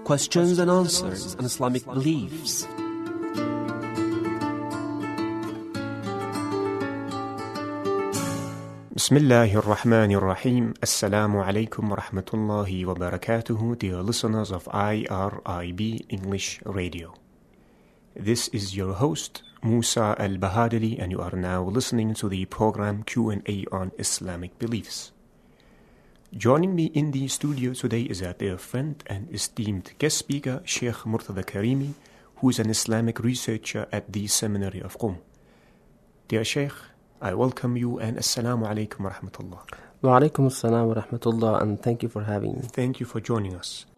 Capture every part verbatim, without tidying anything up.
questions and answers on Islamic beliefs. Bismillahir Rahmanir Rahim. Assalamu alaikum wa rahmatullahi wa barakatuhu, dear listeners of I R I B English Radio. This is your host, Musa Al-Bahadili, and you are now listening to the program Q and A on Islamic beliefs. Joining me in the studio today is our dear friend and esteemed guest speaker, Sheikh Murtada Karimi, who is an Islamic researcher at the Seminary of Qom. Dear Sheikh, I welcome you and Assalamu alaikum wa rahmatullah. Wa alaikum assalam wa rahmatullah, and thank you for having me. Thank you for joining us.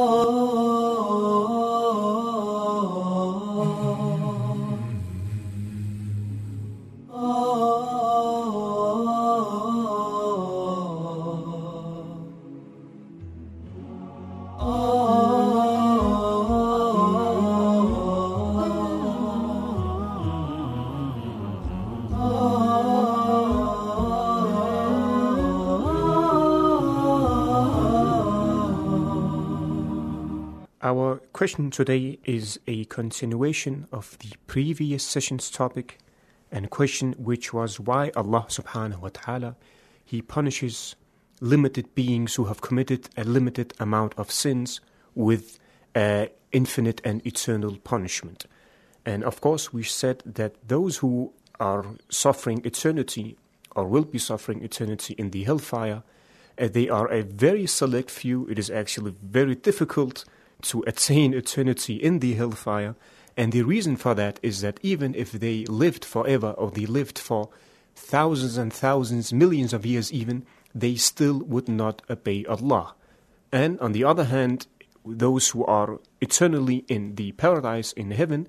Our question today is a continuation of the previous session's topic, and a question which was why Allah subhanahu wa ta'ala, He punishes limited beings who have committed a limited amount of sins with uh, infinite and eternal punishment. And of course we said that those who are suffering eternity or will be suffering eternity in the hellfire, uh, they are a very select few. It is actually very difficult to attain eternity in the hellfire, and the reason for that is that even if they lived forever or they lived for thousands and thousands, millions of years even, they still would not obey Allah. And on the other hand, those who are eternally in the paradise in heaven,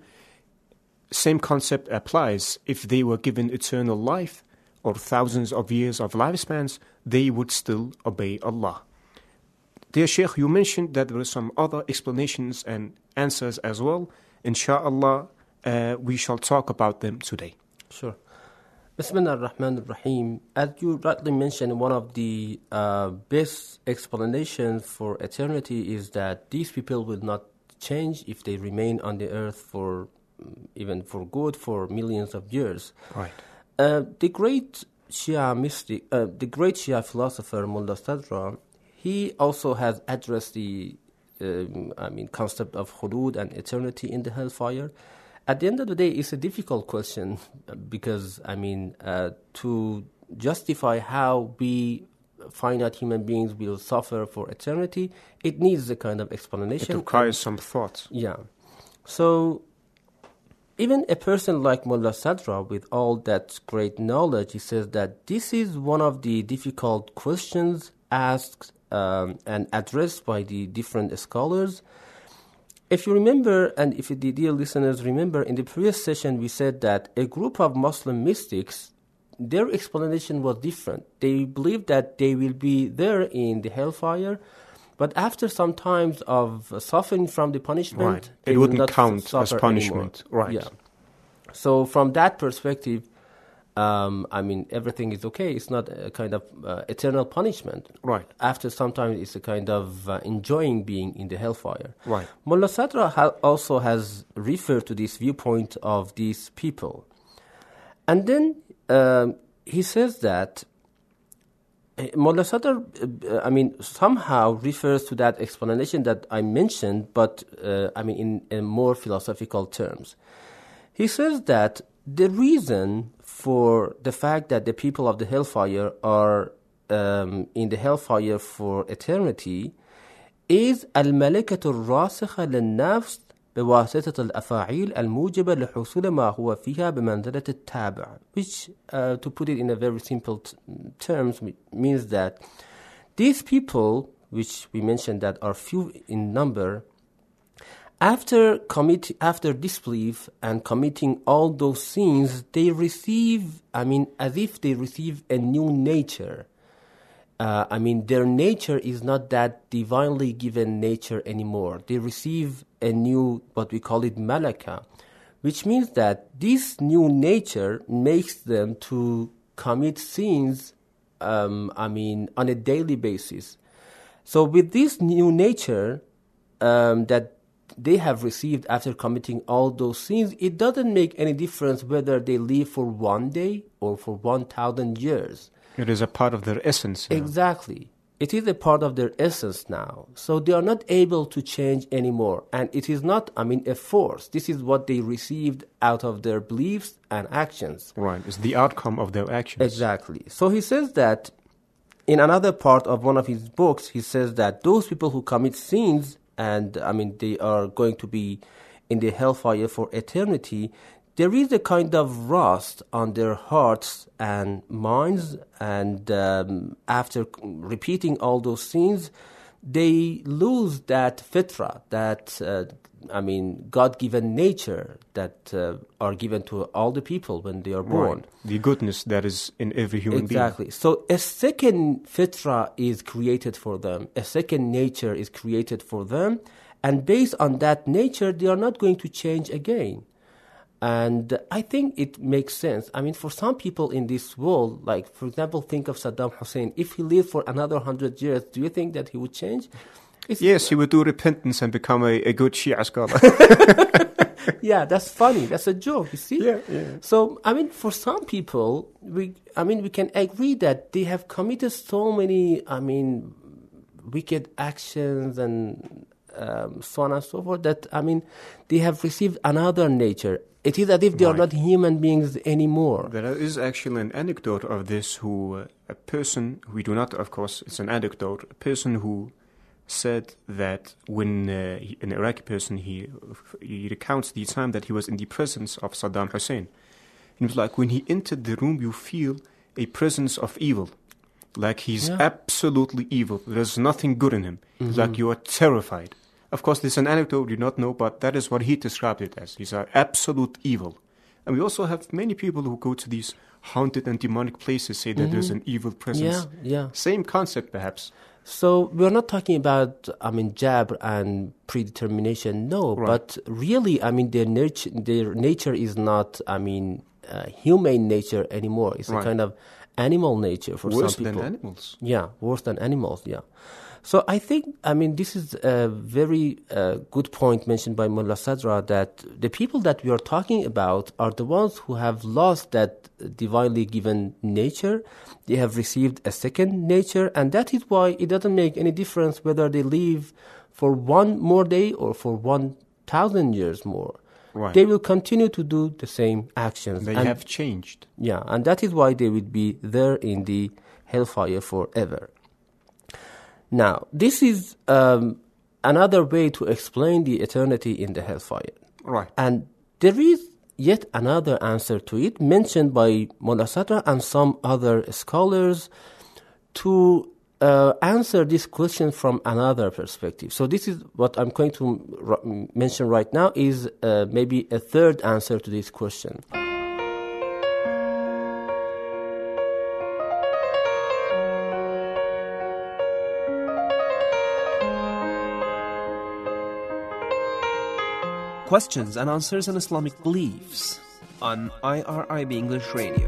same concept applies. If they were given eternal life or thousands of years of lifespans, they would still obey Allah. Dear Sheikh, you mentioned that there are some other explanations and answers as well. Insha'Allah, uh, we shall talk about them today. Sure. Bismillah ar-Rahman ar-Rahim. As you rightly mentioned, one of the uh, best explanations for eternity is that these people will not change if they remain on the earth for, even for good, for millions of years. Right. Uh, the great Shia mystic, uh, the great Shia philosopher Mullah Sadra, he also has addressed the, um, I mean, concept of khulud and eternity in the hellfire. At the end of the day, it's a difficult question because, I mean, uh, to justify how we finite human beings will suffer for eternity, it needs a kind of explanation. It requires some thought. Yeah. So even a person like Mullah Sadra, with all that great knowledge, he says that this is one of the difficult questions asked Um, and addressed by the different scholars. If you remember, and if the dear listeners remember, in the previous session we said that a group of Muslim mystics, their explanation was different. They believed that they will be there in the hellfire, but after some times of suffering from the punishment, right. they it wouldn't will not count as punishment. Anymore. Right. Yeah. So from that perspective, Um, I mean, everything is okay. It's not a kind of uh, eternal punishment. Right. After some time, it's a kind of uh, enjoying being in the hellfire. Right. Mullah Sadra ha- also has referred to this viewpoint of these people. And then um, he says that uh, Mullah Sadr, uh, I mean, somehow refers to that explanation that I mentioned, but uh, I mean, in, in more philosophical terms. He says that the reason for the fact that the people of the hellfire are um, in the hellfire for eternity is الملكة الراسخة للنفس بواسطة الأفاعيل الموجبة لحصول ما هو فيها بمنزلة التابع, which, uh, to put it in a very simple t- terms, means that these people, which we mentioned that are few in number, After commit, after disbelief and committing all those sins, they receive, I mean, as if they receive a new nature. Uh, I mean, their nature is not that divinely given nature anymore. They receive a new, what we call it, malaka, which means that this new nature makes them to commit sins, um, I mean, on a daily basis. So with this new nature, um, that they have received after committing all those sins, it doesn't make any difference whether they live for one day or for one thousand years. It is a part of their essence. Now. Exactly. It is a part of their essence now. So they are not able to change anymore. And it is not, I mean, a force. This is what they received out of their beliefs and actions. Right. It's the outcome of their actions. Exactly. So he says that in another part of one of his books, he says that those people who commit sins, and I mean, they are going to be in the hellfire for eternity, there is a kind of rust on their hearts and minds, and um, after repeating all those sins, they lose that fitra, that, uh, I mean, God-given nature that uh, are given to all the people when they are born. Right. The goodness that is in every human exactly. being. Exactly. So a second fitra is created for them. A second nature is created for them. And based on that nature, they are not going to change again. And I think it makes sense. I mean, for some people in this world, like, for example, think of Saddam Hussein. If he lived for another hundred years, do you think that he would change? It's yes, he would do repentance and become a, a good Shia scholar. Yeah, that's funny. That's a joke, you see? Yeah, yeah. So, I mean, for some people, we, I mean, we can agree that they have committed so many, I mean, wicked actions and um, so on and so forth that, I mean, they have received another nature. It is as if they right. are not human beings anymore. There is actually an anecdote of this who, uh, a person, we do not, of course, it's an anecdote, a person who said that when uh, he, an Iraqi person, he, he recounts the time that he was in the presence of Saddam Hussein. He was like, when he entered the room, you feel a presence of evil. Like he's yeah. absolutely evil. There's nothing good in him. Mm-hmm. Like you are terrified. Of course, this is an anecdote we do not know, but that is what he described it as. He's an absolute evil. And we also have many people who go to these haunted and demonic places, say that mm-hmm. there's an evil presence. Yeah, yeah. Same concept, perhaps. So we're not talking about, I mean, jabr and predetermination, no. Right. But really, I mean, their nature, their nature is not, I mean, uh, humane nature anymore. It's right. a kind of animal nature for worse some people. Worse than animals. Yeah, worse than animals, yeah. So I think, I mean, this is a very uh, good point mentioned by Mullah Sadra, that the people that we are talking about are the ones who have lost that divinely given nature. They have received a second nature, and that is why it doesn't make any difference whether they live for one more day or for one thousand years more. Right. They will continue to do the same actions. They and, have changed. Yeah, and that is why they will be there in the hellfire forever. Now, this is um, another way to explain the eternity in the hellfire. Right. And there is yet another answer to it, mentioned by Mullah Sadra and some other scholars, to uh, answer this question from another perspective. So this is what I'm going to r- mention right now, is uh, maybe a third answer to this question. Questions and answers on Islamic beliefs on I R I B English Radio.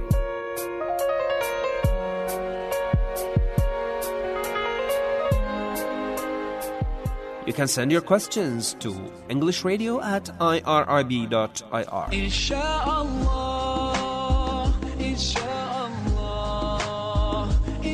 You can send your questions to englishradio at I R I B dot I R. Insha'Allah, Insha'Allah,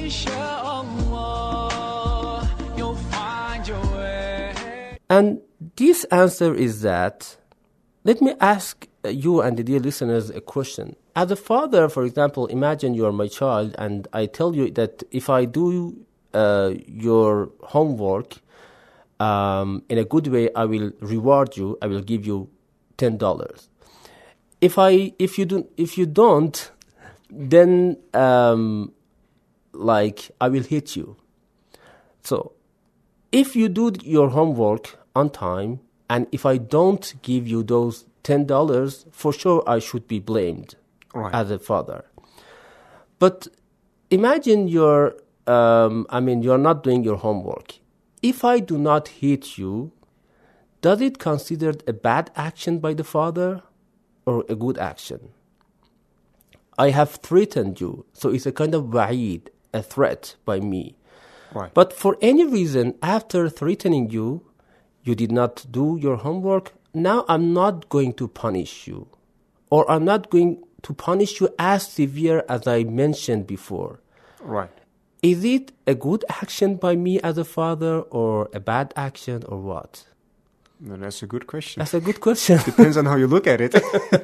Insha'Allah, you'll find your way. And this answer is that, let me ask you and the dear listeners a question. As a father, for example, imagine you are my child and I tell you that if I do uh, your homework um, in a good way, I will reward you, I will give you ten dollars. If I, if you do, if you don't, then um, like I will hit you. So, if you do your homework on time, and if I don't give you those ten dollars, for sure I should be blamed right. as a father. But imagine you're, um, I mean, you're not doing your homework. If I do not hit you, does it considered a bad action by the father or a good action? I have threatened you, so it's a kind of wa'id, a threat by me. Right. But for any reason, after threatening you, you did not do your homework, now I'm not going to punish you. Or I'm not going to punish you as severe as I mentioned before. Right. Is it a good action by me as a father or a bad action or what? No, that's a good question. That's a good question. Depends on how you look at it.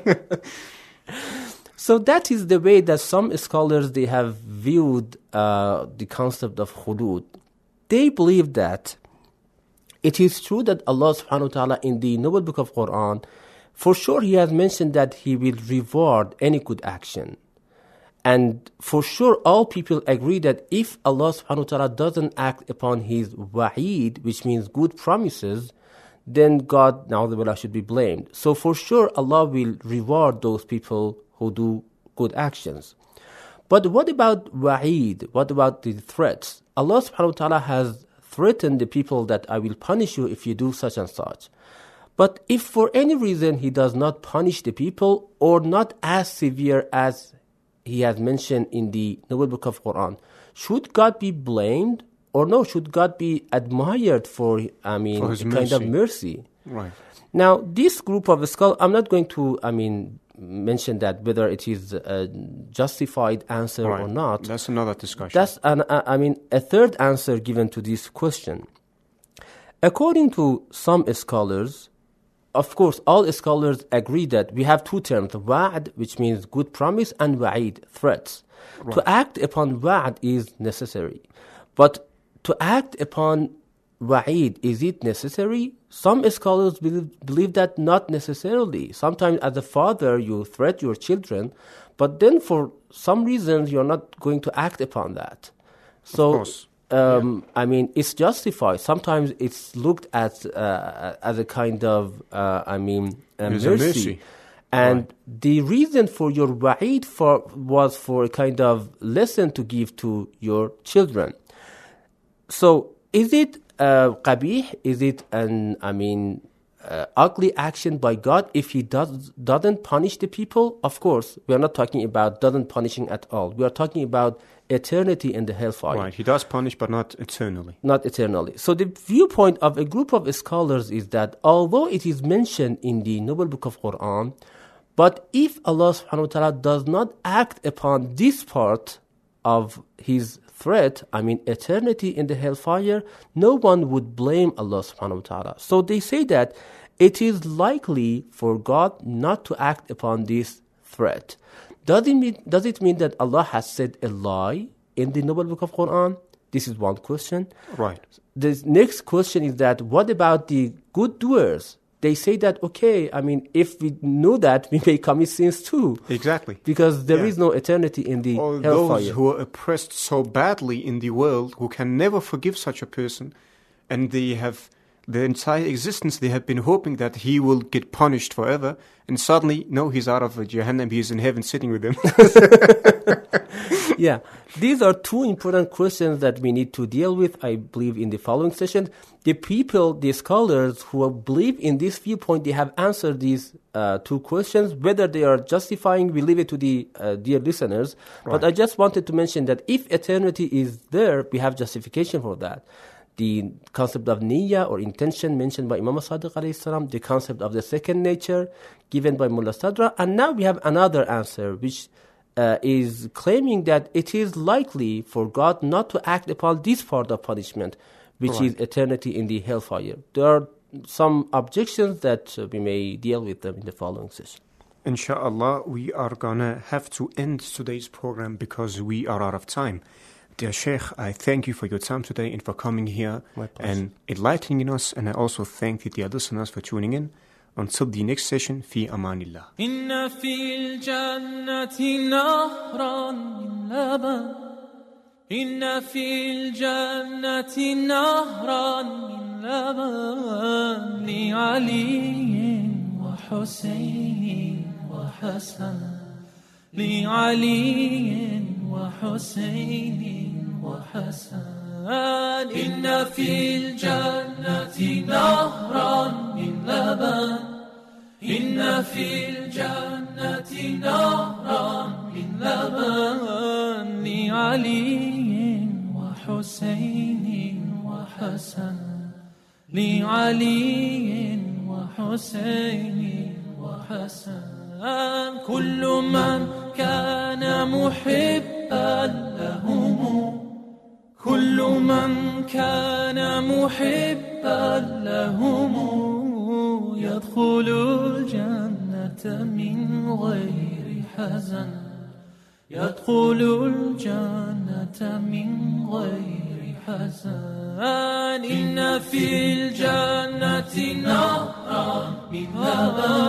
So that is the way that some scholars, they have viewed uh, the concept of hudud. They believe that it is true that Allah subhanahu wa ta'ala in the Noble Book of Quran, for sure He has mentioned that He will reward any good action. And for sure all people agree that if Allah subhanahu wa ta'ala doesn't act upon His wa'id, which means good promises, then God, na'udhu should be blamed. So for sure Allah will reward those people who do good actions. But what about wa'id? What about the threats? Allah subhanahu wa ta'ala has threatened the people that I will punish you if you do such and such. But if for any reason He does not punish the people, or not as severe as He has mentioned in the Noble Book of Quran, should God be blamed? Or no, should God be admired for, I mean, for a his kind mercy. of mercy? Right. Now, this group of scholars, I'm not going to, I mean, mention that whether it is a justified answer Right. or not. That's another discussion. That's, an, uh, I mean, a third answer given to this question. According to some scholars, of course, all scholars agree that we have two terms, wa'ad, which means good promise, and wa'id, threats. Right. To act upon wa'ad is necessary. But to act upon wa'id, is it necessary? Some scholars believe, believe that not necessarily. Sometimes as a father, you threat your children, but then for some reasons, you're not going to act upon that. So, of course. Um, yeah. I mean, it's justified. Sometimes it's looked at uh, as a kind of, uh, I mean, a mercy. A mercy. And right. the reason for your wa'id for, was for a kind of lesson to give to your children. So, is it uh, qabih? Is it an, I mean, uh, ugly action by God if He does, doesn't punish the people? Of course, we are not talking about doesn't punishing at all. We are talking about eternity in the hellfire. Right, He does punish, but not eternally. Not eternally. So the viewpoint of a group of scholars is that although it is mentioned in the Noble Book of Quran, but if Allah subhanahu wa ta'ala does not act upon this part of His threat, I mean eternity in the hellfire, no one would blame Allah subhanahu wa ta'ala. So they say that it is likely for God not to act upon this threat. Does it mean, does it mean that Allah has said a lie in the Noble Book of Quran? This is one question. Right. The next question is that what about the good doers? They say that, okay, I mean, if we know that, we may commit sins too. Exactly. Because there yeah. is no eternity in the or hellfire. Those who are oppressed so badly in the world, who can never forgive such a person, and they have their entire existence, they have been hoping that he will get punished forever, and suddenly, no, he's out of Jahannam, he's in heaven sitting with them. Yeah, these are two important questions that we need to deal with, I believe, in the following session. The people, the scholars who believe in this viewpoint, they have answered these uh, two questions. Whether they are justifying, we leave it to the uh, dear listeners. Right. But I just wanted to mention that if eternity is there, we have justification for that. The concept of niyyah or intention mentioned by Imam Sadiq alayhi salam, the concept of the second nature given by Mullah Sadra, and now we have another answer which uh, is claiming that it is likely for God not to act upon this part of punishment, which right. is eternity in the hellfire. There are some objections that uh, we may deal with them in the following session. Inshallah, we are gonna have to end today's program because we are out of time. Dear Sheikh, I thank you for your time today and for coming here and enlightening us. And I also thank the dear listeners for tuning in. Until the next session, fi amanillah. Inna fil jannati nahran min laban. Inna fil jannati nahran min laban. Li Ali wa Husayn wa Hasan. Li Ali wa Husayn وحسن إن في الجنة نهرا من لبن إن في الجنة نهرا من لبن لعلي وحسين وحسن لعلي وحسين وحسن كل من كان محبا لهم كل من كان محبا لهم يدخل الجنة من غير حزن يدخل الجنة من غير حزن إن في الجنة نهرا من لبن